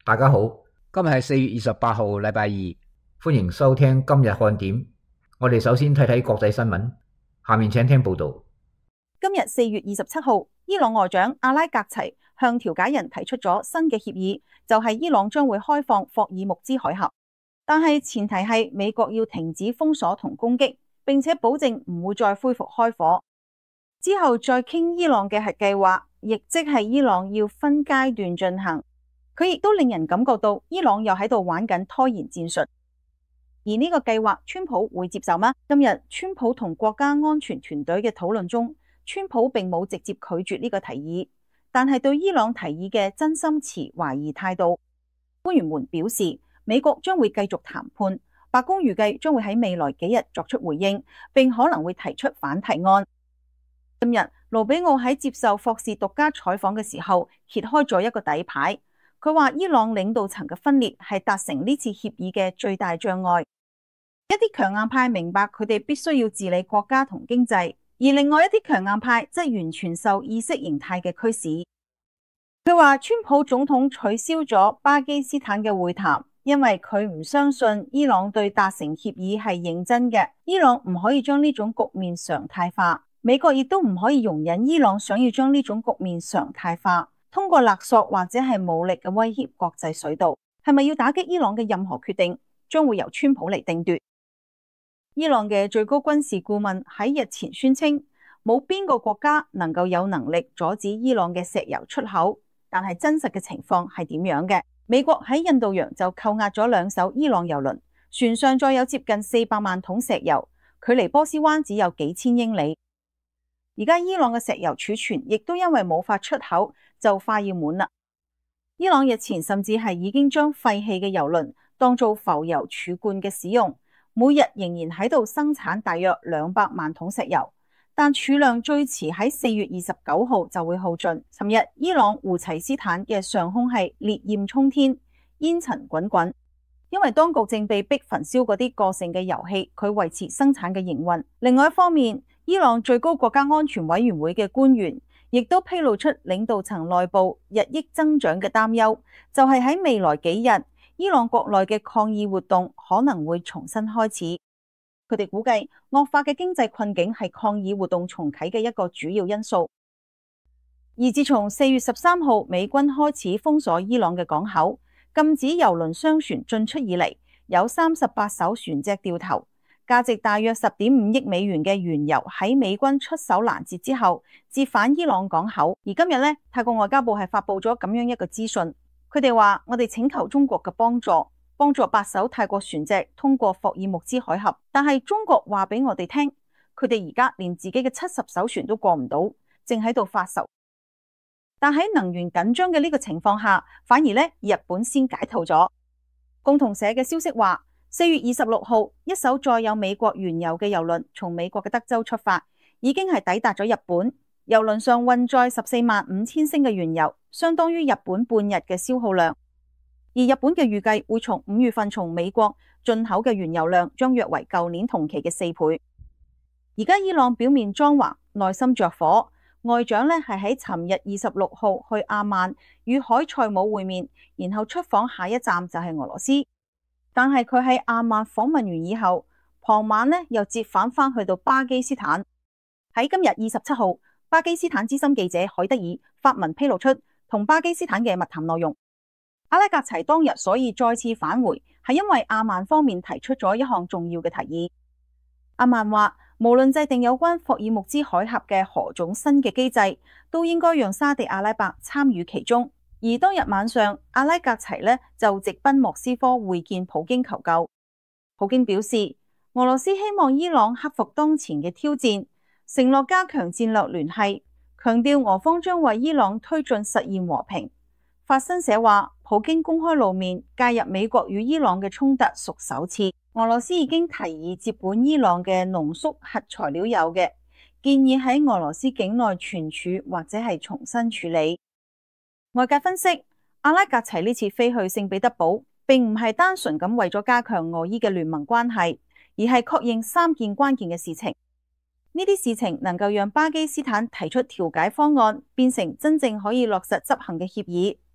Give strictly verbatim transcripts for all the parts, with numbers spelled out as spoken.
大家好， 今日係四月二十八號，禮拜二， 歡迎收聽今日看點。我哋首先睇睇國際新聞，下面請聽報道。 今日四月二十七號，伊朗外長阿拉格齊向調解人提出咗新嘅協議，就係伊朗將會開放霍爾木茲海峽，但係前提係美國要停止封鎖同攻擊，並且保證唔會再恢復開火。之後再傾伊朗嘅核計劃，亦即係伊朗要分階段進行。佢亦都令人感覺到伊朗又喺度玩緊拖延戰術。而呢個計劃，川普會接受嗎？今日川普同國家安全團隊嘅討論中，川普並冇直接拒絕呢個提議，但係對伊朗提議嘅真心持懷疑態度。官員們表示，美國將會繼續談判，白宮預計將會喺未來幾日作出回應，並可能會提出反提案。今日盧比奧喺接受霍士獨家採訪嘅時候，揭開咗一個底牌。佢話伊朗領導層嘅分裂係達成呢次協議嘅最大障礙。一啲強硬派明白佢哋必須要治理國家同經濟，而另外一啲強硬派則完全受意識形態嘅驅使。佢話川普總統取消咗巴基斯坦嘅會談，因為佢唔相信伊朗對達成協議係認真嘅。伊朗唔可以將呢種局面常態化，美國亦都唔可以容忍伊朗想要將呢種局面常態化。通過勒索或者係武力嘅威脅國際水道，係咪要打擊伊朗嘅任何決定，將會由川普嚟定奪。伊朗嘅最高軍事顧問喺日前宣稱，冇邊個國家能夠有能力阻止伊朗嘅石油出口。但係真實嘅情況係點樣嘅？美國喺印度洋就扣押咗兩艘伊朗油輪，船上載有接近四百萬桶石油，距離波斯灣只有幾千英里。而家伊朗嘅石油儲存亦都因為冇法出口，就快要滿啦。伊朗日前甚至係已經將廢棄嘅油輪當做浮油儲罐嘅使用，每日仍然喺度生產大約兩百萬桶石油，但儲量最遲喺四月二十九號就會耗盡。尋日伊朗胡齊斯坦嘅上空係烈焰衝天，煙塵滾滾，因為當局正被逼焚燒嗰啲過剩嘅油氣，佢維持生產嘅營運。另外一方面，伊朗最高國家安全委員會嘅官員亦都披露出領導層內部日益增長嘅擔憂，就係喺未來幾日，伊朗國內嘅抗議活動可能會重新開始。佢哋估計惡化嘅經濟困境係抗議活動重啟嘅一個主要因素。而自從四月十三號美軍開始封鎖伊朗嘅港口，禁止油輪商船進出以嚟，有三十八艘船隻掉頭。價值大約十點五億美元嘅原油喺美軍出手攔截之後，折返伊朗港口。而今日呢，泰國外交部係發佈咗咁樣一個資訊，佢哋話：我哋請求中國嘅幫助，幫助八艘泰國船隻通過霍爾木茲海峽。但係中國話俾我哋聽，佢哋而家連自己嘅七十艘船都過唔到，正喺度發愁。但喺能源緊張嘅呢個情況下，反而呢，日本先解套咗。共同社嘅消息話，四月二十六號，一艘載有美國原油嘅油輪從美國嘅德州出發，已經係抵達咗日本。油輪上運載十四萬五千升嘅原油，相當於日本半日嘅消耗量。而日本嘅預計會從五月份從美國進口嘅原油量將約為舊年同期嘅四倍。而家伊朗表面裝橫，內心着火。外長呢係喺尋日二十六號去阿曼與海塞姆會面，然後出訪下一站就係俄羅斯。但係佢喺阿曼訪問完以後，傍晚呢又折返返去到巴基斯坦。喺今日二十七號，巴基斯坦資深記者海德爾發文披露出同巴基斯坦嘅密談內容。阿拉格齊當日所以再次返回，係因為阿曼方面提出咗一項重要嘅提議。阿曼話，無論制定有關霍爾木茲海峽嘅何種新嘅機制，都應該讓沙地阿拉伯參與其中。而當日晚上，阿拉格齊呢就直奔莫斯科會見普京求救。普京表示，俄羅斯希望伊朗克服當前嘅挑戰，承諾加強戰略聯繫，強調俄方將為伊朗推進實現和平。法新社話，普京公開露面介入美國與伊朗嘅衝突屬首次。俄羅斯已經提議接管伊朗嘅濃縮核材料鈾嘅，建議喺俄羅斯境內存儲或者係重新處理。外界分析，阿拉格齊呢次飛去聖彼得堡，並唔係單純咁為咗加強俄伊嘅聯盟關係，而係確認三件關鍵嘅事情。呢啲事情能夠讓巴基斯坦提出調解方案，變成真正可以落實執行嘅協議。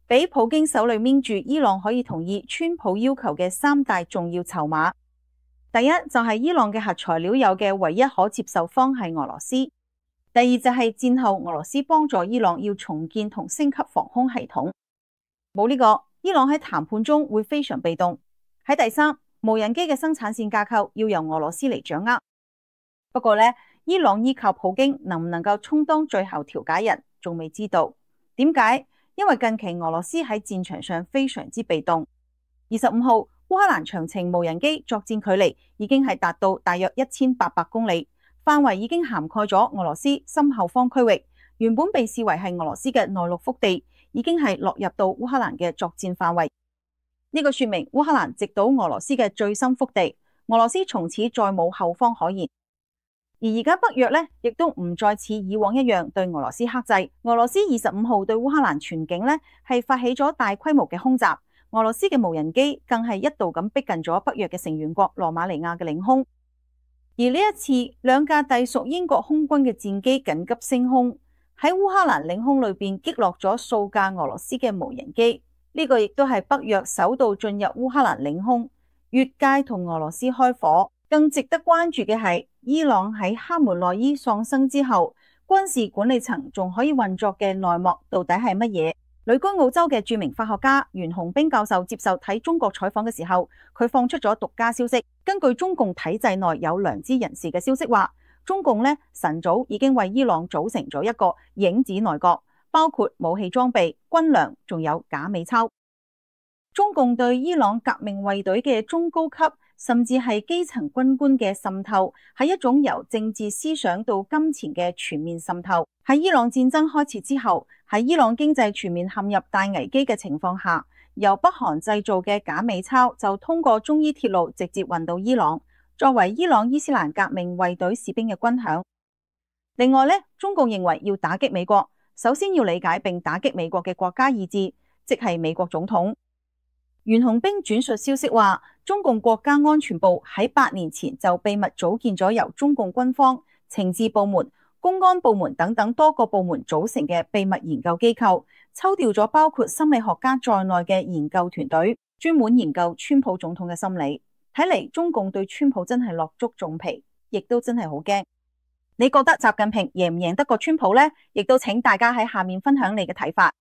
俾普京手裏搣住伊朗可以同意川普要求嘅三大重要籌碼。第一就係伊朗嘅核材料有嘅唯一可接受方係俄羅斯。第二就係戰後俄羅斯幫助伊朗要重建同升級防空系統。冇呢個，伊朗喺談判中會非常被動。喺第三，無人機嘅生產線架構要由俄羅斯嚟掌握。不過呢，伊朗依靠普京能唔能夠充當最後調解人，仲未知道。點解？因為近期俄羅斯喺戰場上非常之被動。二十五號，烏克蘭長程無人機作戰距離已經係達到大約一千八百公里，範圍已經涵蓋咗俄羅斯深後方區域。原本被視為係俄羅斯嘅內陸腹地，已經係落入到烏克蘭嘅作戰範圍。呢個說明烏克蘭直搗俄羅斯嘅最深腹地，俄羅斯從此再冇後方可言。而而家北約呢，亦都唔再似以往一樣對俄羅斯克制。俄羅斯二十五號對烏克蘭全境呢，係發起咗大規模嘅空襲，俄羅斯嘅無人機更係一度咁逼近咗北約嘅成員國羅馬尼亞嘅領空。而呢一次，兩架隸屬英國空軍嘅戰機緊急升空，喺烏克蘭領空裏邊擊落咗數架俄羅斯嘅無人機。呢個亦都係北約首度進入烏克蘭領空，越界同俄羅斯開火。更值得關注嘅係，伊朗喺哈梅內伊喪生之後，軍事管理層仲可以運作嘅內幕到底係乜嘢？旅居澳洲嘅著名法學家袁洪兵教授接受睇中國採訪嘅時候，佢放出咗獨家消息。根據中共體制內有良知人士嘅消息話，中共呢晨早已經為伊朗組成咗一個影子內閣，包括武器裝備、軍糧，仲有假美鈔。中共對伊朗革命衛隊嘅中高級甚至係基層軍官嘅滲透，係一種由政治思想到金錢嘅全面滲透。喺伊朗戰爭開始之後，喺伊朗經濟全面陷入大危機嘅情況下，由北韓製造嘅假美鈔就通過中伊鐵路直接運到伊朗，作為伊朗伊斯蘭革命衛隊士兵嘅軍餉。另外呢，中共認為要打擊美國，首先要理解並打擊美國嘅國家意志，即係美國總統。袁洪兵轉述消息話，中共國家安全部喺八年前就秘密組建咗由中共軍方、情治部門、公安部門等等多個部門組成嘅秘密研究機構，抽調咗包括心理學家在內嘅研究團隊，專門研究川普總統嘅心理。睇嚟中共對川普真係落足重皮，亦都真係好驚。你覺得習近平贏唔贏得過川普呢？亦都請大家喺下面分享你嘅睇法。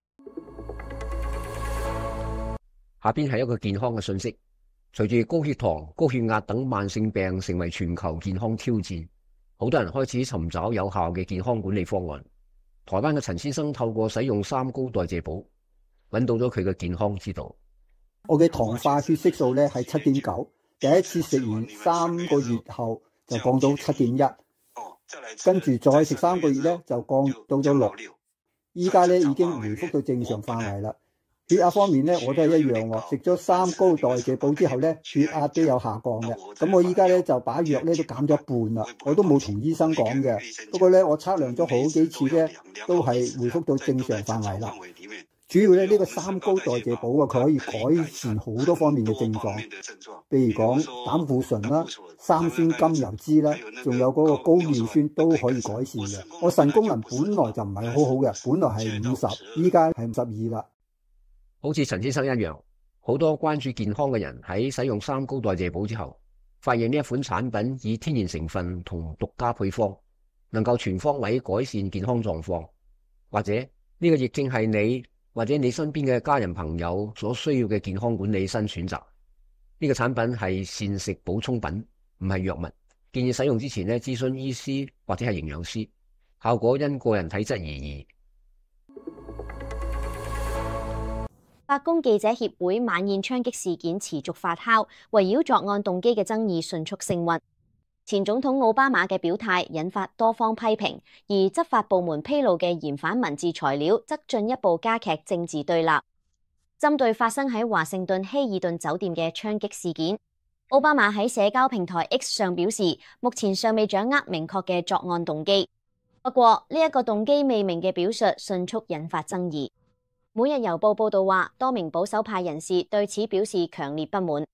下邊係一個健康嘅信息，隨住高血糖、高血壓等慢性病成為全球健康挑戰，好多人開始尋找有效嘅健康管理方案。台灣嘅陳先生透過使用三高代謝寶，揾到咗佢嘅健康之道。 我嘅糖化血色素咧係七點九，第一次食完三個月後就降到七點一，跟住再食三個月咧就降到咗六，依家咧已經回復到正常範圍啦。血壓方面咧，我都係一樣喎。食咗三高代謝寶之後咧，血壓都有下降嘅。咁我依家咧就把藥咧都減咗一半啦。我都冇同醫生講嘅，不過咧我測量咗好幾次咧，都係回復到正常範圍啦。主要咧呢個三高代謝寶啊，佢可以改善好多方面嘅症狀，譬如講膽固醇啦、三酸甘油脂啦，仲有嗰個高尿酸都可以改善嘅。我腎功能本來就唔係好好嘅，本來係五十，依家係五十二啦。 好似陳先生一樣，好多關注健康嘅人喺使用三高代謝寶之後，發現呢一款產品以天然成分同獨家配方，能夠全方位改善健康狀況。或者呢個亦正係你或者你身邊嘅家人朋友所需要嘅健康管理新選擇。呢個產品係膳食補充品，唔係藥物。建議使用之前呢，諮詢醫師或者係營養師，效果因個人體質而異。 白宮記者協會晚宴槍擊事件持續發酵，圍繞作案動機嘅爭議迅速升溫。前總統奧巴馬嘅表態引發多方批評，而執法部門披露嘅嫌犯文字材料則進一步加劇政治對立。針對發生喺華盛頓希爾頓酒店嘅槍擊事件，奧巴馬喺社交平台 X 上表示，目前尚未掌握明確嘅作案動機。不過呢一個動機未明嘅表述迅速引發爭議。每日郵報報道話，多名保守派人士對此表示強烈不滿。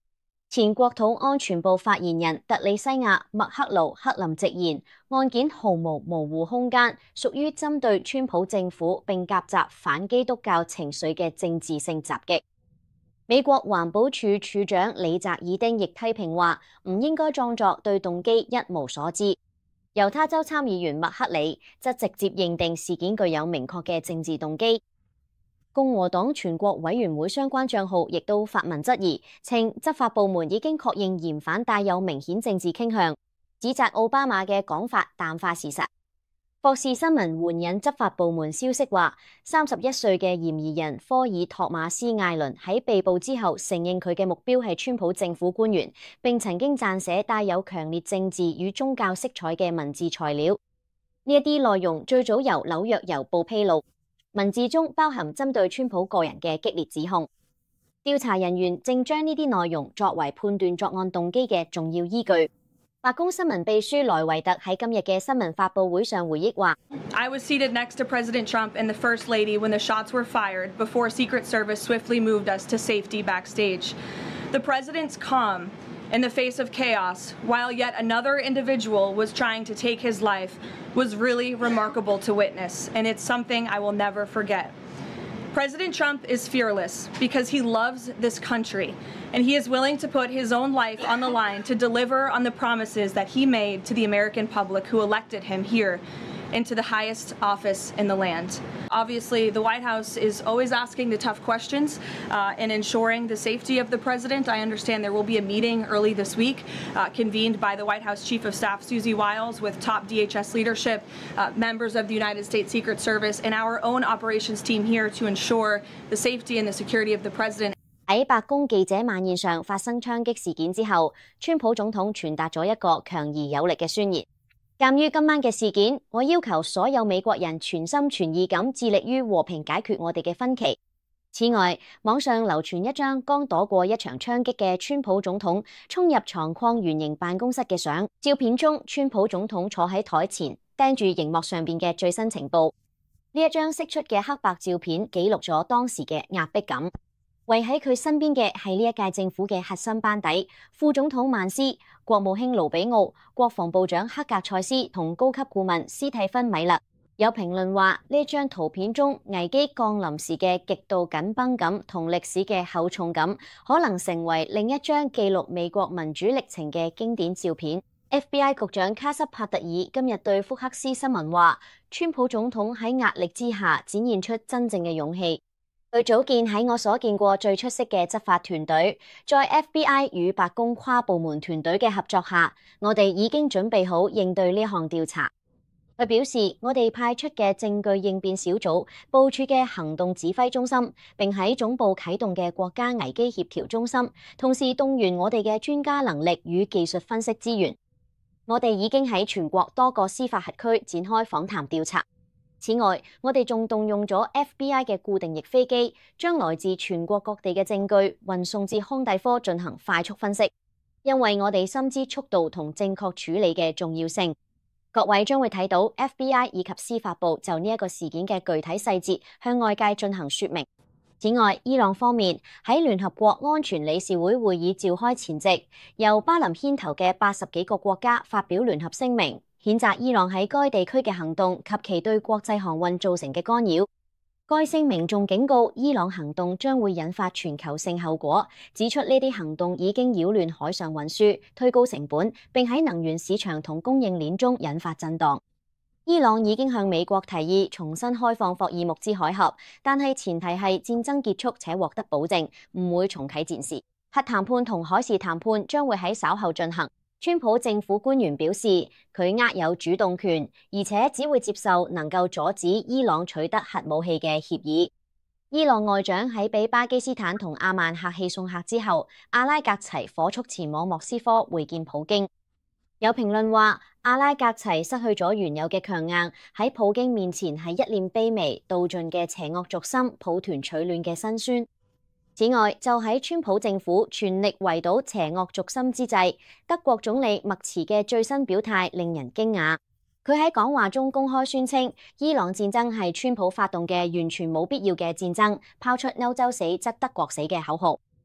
前國土安全部發言人特里西亞·麥克勞克林直言，案件毫無模糊空間，屬於針對川普政府並夾雜反基督教情緒嘅政治性襲擊。美國環保署署長李澤爾丁亦批評話，唔應該裝作對動機一無所知。猶他州參議員麥克里則直接認定事件具有明確嘅政治動機。共和黨全國委員會相關帳號亦都發文質疑，稱執法部門已經確認嫌犯帶有明顯政治傾向，指責奧巴馬嘅講法淡化事實。霍士新聞援引執法部門消息話，三十一歲嘅嫌疑人科爾托馬斯艾倫喺被捕之後承認佢嘅目標係川普政府官員，並曾經撰寫帶有強烈政治與宗教色彩嘅文字材料。呢一啲內容最早由紐約郵報披露。文字中包含針對川普個人嘅激烈指控，調查人員正將呢啲內容作為判斷作案動機嘅重要依據。白宮新聞秘書萊維特喺今日嘅新聞發佈會上回憶話 I was seated next to President Trump and the First Lady when the shots were fired before Secret Service swiftly moved us to safety backstage. The president's calm in the face of chaos, while yet another individual was trying to take his life, was really remarkable to witness, and it's something I will never forget. President Trump is fearless because he loves this country, and he is willing to put his own life on the line to deliver on the promises that he made to the American public who elected him here into the highest office in the land. Obviously, the White House is always asking the tough questions uh, and ensuring the safety of the president. I understand there will be a meeting early this week uh, convened by the White House Chief of Staff Susie Wiles with top D H S leadership, uh, members of the United States Secret Service, and our own operations team here to ensure the safety and the security of the president. 喺白宮記者晚宴上發生槍擊事件之後，川普總統傳達咗一個強而有力嘅宣言。鑑於今晚嘅事件，我要求所有美國人全心全意咁致力於和平解決我哋嘅分歧。此外，網上流傳一張剛躲過一場槍擊嘅川普總統衝入廠礦圓形辦公室嘅相。照片中，川普總統坐喺台前，盯住熒幕上邊嘅最新情報。呢一張釋出嘅黑白照片記錄咗當時嘅壓迫感。圍喺佢身邊嘅係呢一屆政府嘅核心班底，副總統曼斯、國務卿盧比奧、國防部長克格塞斯同高級顧問斯蒂芬米勒。有評論話，呢張圖片中危機降臨時嘅極度緊繃感同歷史嘅厚重感，可能成為另一張記錄美國民主歷程嘅經典照片。F B I 局長卡什帕特爾今日對福克斯新聞話，川普總統喺壓力之下展現出真正嘅勇氣。佢組建喺我所見過最出色嘅執法團隊，在 F B I 與白宮跨部門團隊嘅合作下，我哋已經準備好應對呢項調查。佢表示，我哋派出嘅證據應變小組、部署嘅行動指揮中心，並喺總部啟動嘅國家危機協調中心，同時動員我哋嘅專家能力與技術分析資源。我哋已經喺全國多個司法轄區展開訪談調查。此外，我哋仲動用咗 F B I 嘅固定翼飛機，將來自全國各地嘅證據運送至康蒂科進行快速分析，因為我哋深知速度同正確處理嘅重要性。各位將會睇到 F B I 以及司法部就呢一個事件嘅具體細節向外界進行說明。此外，伊朗方面喺聯合國安全理事會會議召開前夕，由巴林牽頭嘅八十幾個國家發表聯合聲明，譴責伊朗喺該地區嘅行動及其對國際航運造成嘅干擾。該聲明仲警告伊朗行動將會引發全球性後果，指出呢啲行動已經擾亂海上運輸、推高成本，並喺能源市場同供應鏈中引發震盪。伊朗已經向美國提議重新開放霍爾木茲海峽，但係前提係戰爭結束且獲得保證，唔會重啟戰事。核談判同海事談判將會喺稍後進行。川普政府官員表示，佢握有主動權，而且只會接受能夠阻止伊朗取得核武器嘅協議。伊朗外長喺俾巴基斯坦同阿曼客氣送客之後，阿拉格齊火速前往莫斯科會見普京。有評論話，阿拉格齊失去咗原有嘅強硬，喺普京面前係一臉卑微、道盡嘅邪惡軸心、抱團取暖嘅辛酸。此外，就喺川普政府全力圍堵邪惡軸心之際，德國總理默茨嘅最新表態令人驚訝。佢喺講話中公開宣稱，伊朗戰爭係川普發動嘅完全冇必要嘅戰爭，拋出歐洲死則德國死嘅口號。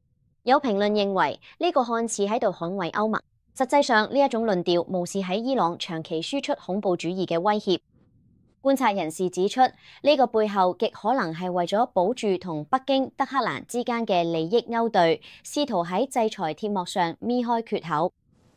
有評論認為呢個看似喺度捍衛歐盟，實際上呢一種論調無視喺伊朗長期輸出恐怖主義嘅威脅。觀察人士指出，呢個背後極可能係為咗保住同北京、德黑蘭之間嘅利益勾兌，試圖喺制裁鐵幕上搣開缺口。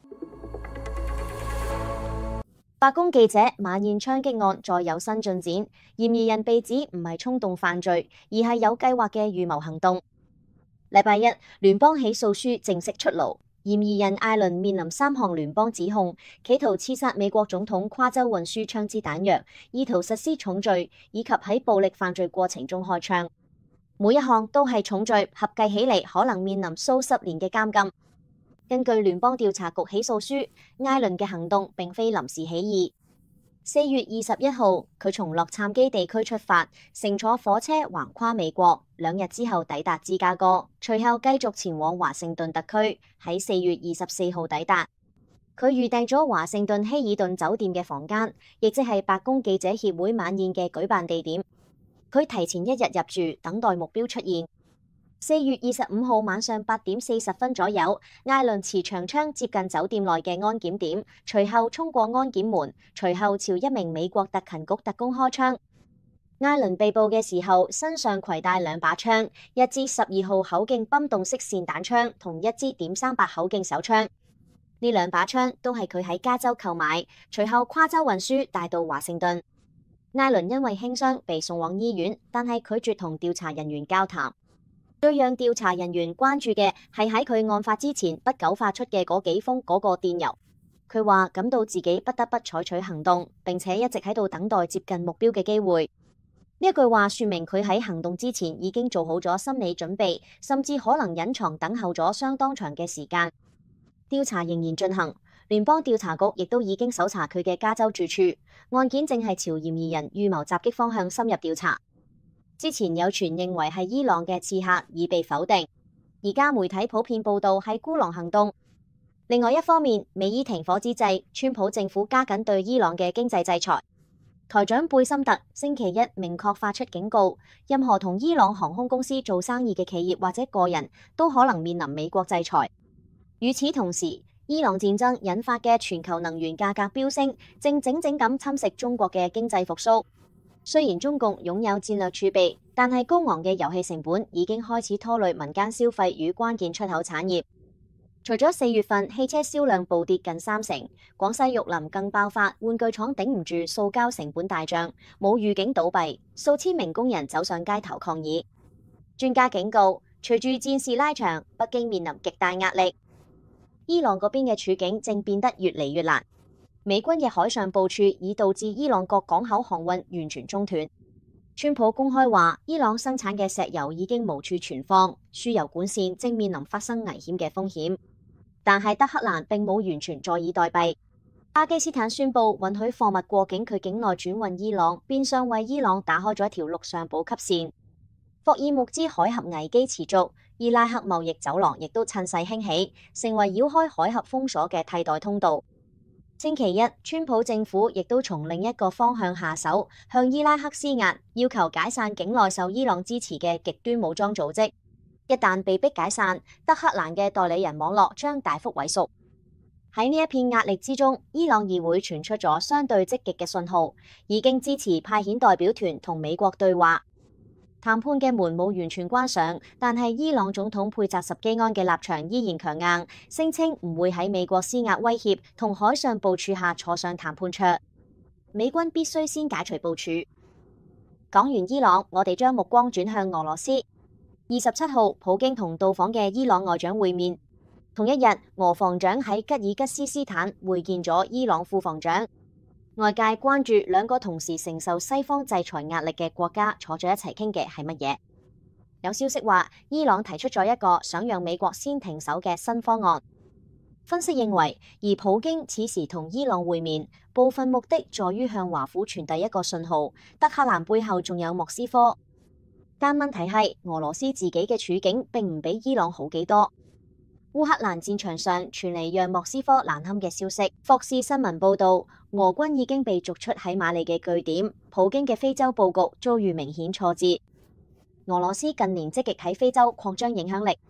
白宮記者馬燕槍擊案再有新進展，嫌疑人被指唔係衝動犯罪，而係有計劃嘅預謀行動。禮拜一，聯邦起訴書正式出爐。嫌疑人艾倫面臨三項聯邦指控，企圖刺殺美國總統跨州運輸槍支彈藥，意圖實施重罪，以及喺暴力犯罪過程中開槍。每一項都係重罪，合計起嚟可能面臨數十年嘅監禁。根據聯邦調查局起訴書，艾倫嘅行動並非臨時起意。四月二十一號，佢從洛杉磯地區出發，乘坐火車橫跨美國，兩日之後抵達芝加哥，隨後繼續前往華盛頓特區，喺四月二十四號抵達。佢預訂咗華盛頓希爾頓酒店嘅房間，亦即係白宮記者協會晚宴嘅舉辦地點。佢提前一日入住，等待目標出現。四月二十五號晚上八點四十分左右，艾倫持長槍接近酒店內嘅安檢點，隨後衝過安檢門，隨後朝一名美國特勤局特工開槍。艾倫被捕嘅時候，身上攜帶兩把槍，一支十二號口徑泵動式霰彈槍同一支點三八口徑手槍。呢兩把槍都係佢喺加州購買，隨後跨州運輸帶到華盛頓。艾倫因為輕傷被送往醫院，但係拒絕同調查人員交談。最讓調查人員關注嘅係喺佢案發之前不久發出嘅嗰幾封嗰個電郵。佢話感到自己不得不採取行動，並且一直喺度等待接近目標嘅機會。呢一句話說明佢喺行動之前已經做好咗心理準備，甚至可能隱藏等候咗相當長嘅時間。調查仍然進行，聯邦調查局亦都已經搜查佢嘅加州住處，案件正係朝嫌疑人預謀襲擊方向深入調查。之前有傳認為係伊朗嘅刺客，已被否定。而家媒體普遍報道係孤狼行動。另外一方面，美伊停火之際，川普政府加緊對伊朗嘅經濟制裁。台長貝森特星期一明確發出警告，任何同伊朗航空公司做生意嘅企業或者個人都可能面臨美國制裁。與此同時，伊朗戰爭引發嘅全球能源價格飆升，正整整咁侵蝕中國嘅經濟復甦。雖然中共擁有戰略儲備，但係高昂嘅油氣成本已經開始拖累民間消費與關鍵出口產業。除咗四月份汽車銷量暴跌近三成，廣西玉林更爆發玩具廠頂唔住塑膠成本大漲，冇預警倒閉，數千名工人走上街頭抗議。專家警告，隨住戰事拉長，北京面臨極大壓力。伊朗嗰邊嘅處境正變得越嚟越難。美軍嘅海上部署已導致伊朗各港口航運完全中斷。川普公開話，伊朗生產嘅石油已經無處存放，輸油管線正面臨發生危險嘅風險。但係德黑蘭並冇完全坐以待斃。巴基斯坦宣布允許貨物過境佢境內轉運伊朗，變相為伊朗打開咗一條陸上補給線。霍爾木茲海峽危機持續，伊拉克貿易走廊亦都趁勢興起，成為繞開海峽封鎖嘅替代通道。星期一，川普政府亦都從另一個方向下手，向伊拉克施壓，要求解散境內受伊朗支持嘅極端武裝組織。一旦被迫解散，德黑蘭嘅代理人網絡將大幅萎縮。喺呢一片壓力之中，伊朗議會傳出咗相對積極嘅信號，已經支持派遣代表團同美國對話。談判嘅門冇完全關上，但係伊朗總統佩扎什基安嘅立場依然強硬，聲稱唔會喺美國施壓威脅同海上部署下坐上談判桌。美軍必須先解除部署。講完伊朗，我哋將目光轉向俄羅斯。二十七號，普京同到訪嘅伊朗外長會面。同一日，俄防長喺吉爾吉斯斯坦會見咗伊朗副防長。外界關注兩個同時承受西方制裁壓力嘅國家坐咗一齊傾嘅係乜嘢？有消息話，伊朗提出咗一個想讓美國先停手嘅新方案。分析認為，而普京此時同伊朗會面，部分目的在於向華府傳遞一個信號，德黑蘭背後仲有莫斯科。但問題係，俄羅斯自己嘅處境並唔比伊朗好幾多。烏克蘭戰場上傳嚟讓莫斯科難堪嘅消息。霍士新聞報道，俄軍已經被逐出喺馬里嘅據點，普京嘅非洲佈局遭遇明顯挫折。俄羅斯近年積極喺非洲擴張影響力。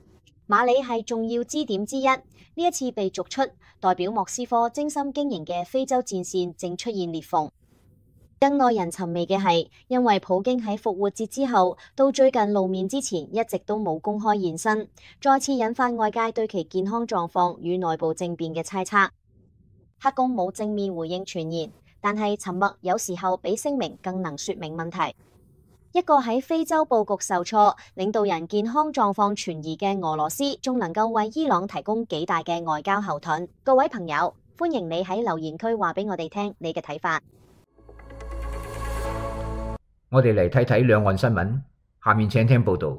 馬里係重要支點之一，呢一次被逐出，代表莫斯科精心經營嘅非洲戰線正出現裂縫。更耐人尋味嘅係，因為普京喺復活節之後到最近露面之前一直都冇公開現身，再次引發外界對其健康狀況與內部政變嘅猜測。黑宮冇正面回應傳言，但係沉默有時候比聲明更能說明問題。一個喺非洲佈局受挫、領導人健康狀況存疑嘅俄羅斯，仲能夠為伊朗提供幾大嘅外交後盾？各位朋友，歡迎你喺留言區話俾我哋聽你嘅睇法。 我哋嚟睇睇兩岸新聞，下面請聽報道。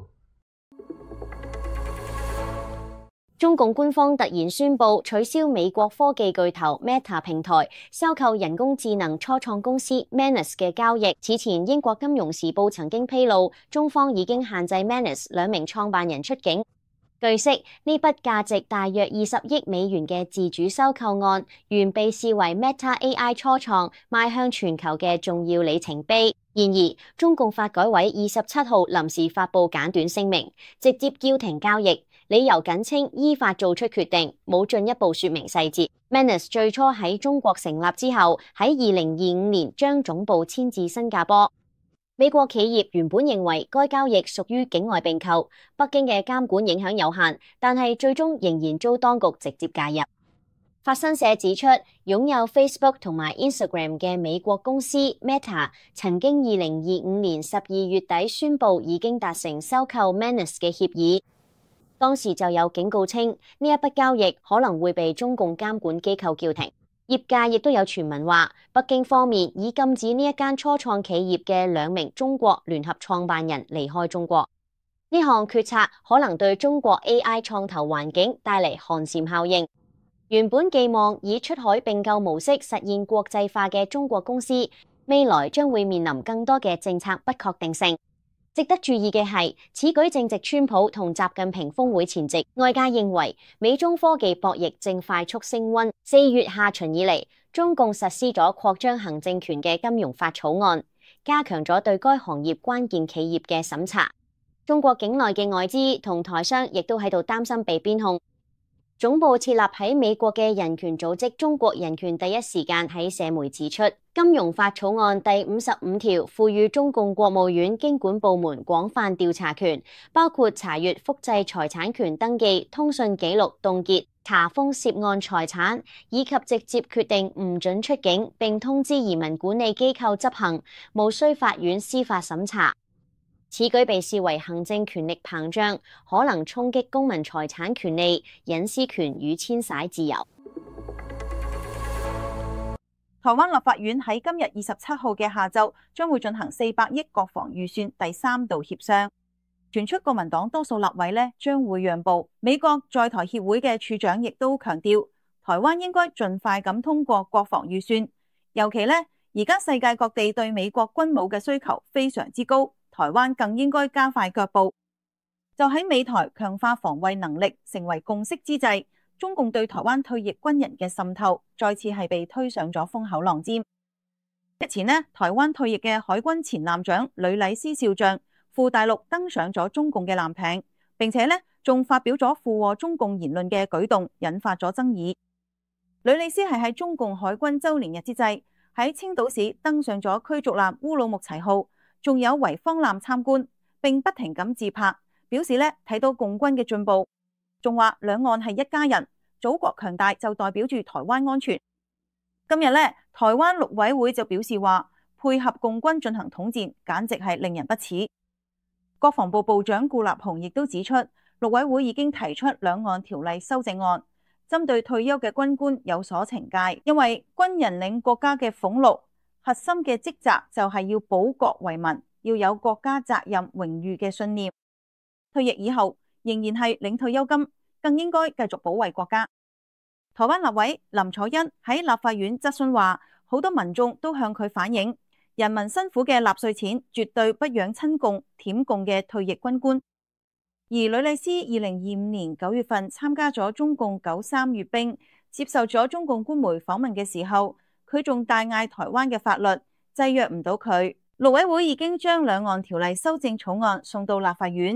中共官方突然宣布取消美國科技巨頭 Meta 平台收購人工智能初創公司 Manus 嘅交易。此前，英國金融時報曾經披露，中方已經限制 Manus 兩名創辦人出境。據悉，呢筆價值大約二十億美元嘅自主收購案，原被視為 Meta A I 初創邁向全球嘅重要里程碑。然而，中共發改委二十七號臨時發布簡短聲明，直接叫停交易，理由僅稱依法做出決定，冇進一步說明細節。Manus 最初喺中國成立之後，喺二零二五年將總部遷至新加坡。美國企業原本認為該交易屬於境外併購，北京嘅監管影響有限，但係最終仍然遭當局直接介入。法新社指出，擁有 Facebook 同埋 Instagram 嘅美國公司 Meta 曾經二零二五年十二月底宣布已經達成收購 Manus 嘅協議，當時就有警告稱呢一筆交易可能會被中共監管機構叫停。業界亦都有傳聞話，北京方面已禁止呢一間初創企業嘅兩名中國聯合創辦人離開中國。呢項決策可能對中國 A I 創投環境帶嚟寒蟬效應。原本寄望以出海併購模式實現國際化嘅中國公司，未來將會面臨更多嘅政策不確定性。值得注意嘅係，此舉正值川普同習近平峰會前夕，外界認為美中科技博弈正快速升溫。四月下旬以嚟，中共實施咗擴張行政權嘅金融法草案，加強咗對該行業關鍵企業嘅審查。中國境內嘅外資同台商亦都喺度擔心被邊控。總部設立喺美國嘅人權組織中國人權第一時間喺社媒指出，金融法草案第五十五條賦予中共國務院經管部門廣泛調查權，包括查閱複製財產權登記、通訊記錄、凍結、查封涉案財產，以及直接決定唔准出境，並通知移民管理機構執行，無需法院司法審查。此舉被視為行政權力膨脹，可能衝擊公民財產權利、隱私權與遷徙自由。 台灣立法院喺今日二十七號嘅下晝將會進行四百億國防預算第三度協商，傳出國民黨多數立委呢將會讓步。美國在台協會嘅處長亦都強調，台灣應該盡快咁通過國防預算，尤其呢，而家世界各地對美國軍武嘅需求非常之高。台灣更應該加快腳步，就喺美台強化防衛能力成為共識之際，中共對台灣退役軍人嘅滲透再次係被推上咗風口浪尖。日前呢，台灣退役嘅海軍前艦長呂禮思少將赴大陸登上咗中共嘅艦艇，並且呢仲發表咗附和中共言論嘅舉動，引發咗爭議。呂禮思係喺中共海軍周年日之際喺青島市登上咗驅逐艦烏魯木齊號，仲有維芳艦參觀，並不停咁自拍，表示咧睇到共軍嘅進步，仲話兩岸係一家人，祖國強大就代表住台灣安全。今日咧，台灣陸委會就表示話，配合共軍進行統戰，簡直係令人不齒。國防部部長顧立雄亦都指出，陸委會已經提出兩岸條例修正案，針對退休嘅軍官有所懲戒，因為軍人領國家嘅俸祿。核心嘅職責就係要保國為民，要有國家責任榮譽嘅信念。退役以後仍然係領退休金，更應該繼續保衛國家。台灣立委林楚茵喺立法院質詢話，好多民眾都向佢反映，人民辛苦嘅納稅錢絕對不養親共、舔共嘅退役軍官。而呂禮思二零二五年九月份參加咗中共九三閱兵，接受咗中共官媒訪問嘅時候，佢仲大嗌台灣嘅法律制約唔到佢。陸委會已經將兩岸條例修正草案送到立法院，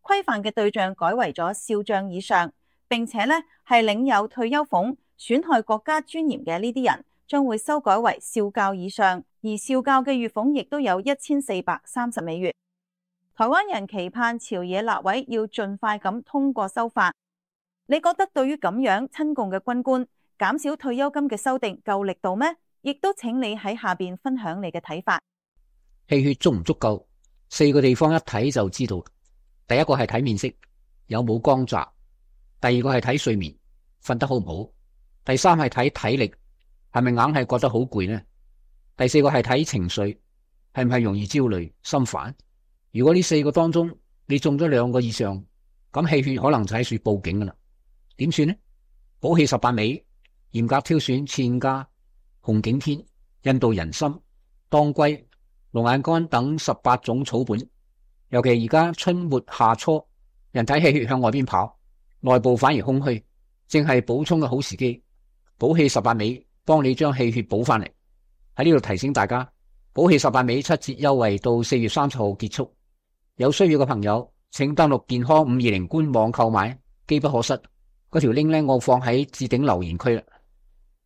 規範嘅對象改為咗少將以上，並且呢係領有退休俸、損害國家尊嚴嘅呢啲人，將會修改為少校以上，而少校嘅月俸亦都有一千四百三十美元。台灣人期盼朝野立委要盡快咁通過修法。你覺得對於咁樣親共嘅軍官減少退休金嘅修訂夠力度咩？亦都請你喺下邊分享你嘅睇法。 氣血足唔足夠？四個地方一睇就知道。第一個係睇面色，有冇光澤；第二個係睇睡眠，瞓得好唔好；第三係睇體力，係咪硬係覺得好攰呢？第四個係睇情緒，係唔係容易焦慮、心煩？如果呢四個當中你中咗兩個以上，咁氣血可能就喺處報警噶啦。點算呢？補氣十八味，嚴格挑選茜家、紅景天、印度人參、當歸、龍眼乾等十八種草本。尤其而家春末夏初，人體氣血向外邊跑，內部反而空虛，正係補充嘅好時機。補氣十八味幫你將氣血補翻嚟。喺呢度提醒大家，補氣十八味七折優惠到四月三十號結束。有需要嘅朋友，請登錄健康五二零官網購買，機不可失。嗰條 link 咧，我放喺置頂留言區啦。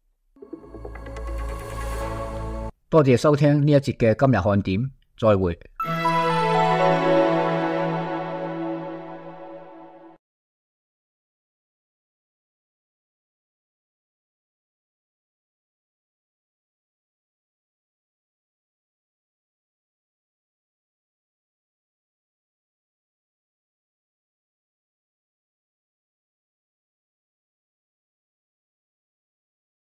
多謝收聽呢一節嘅今日看點，再會。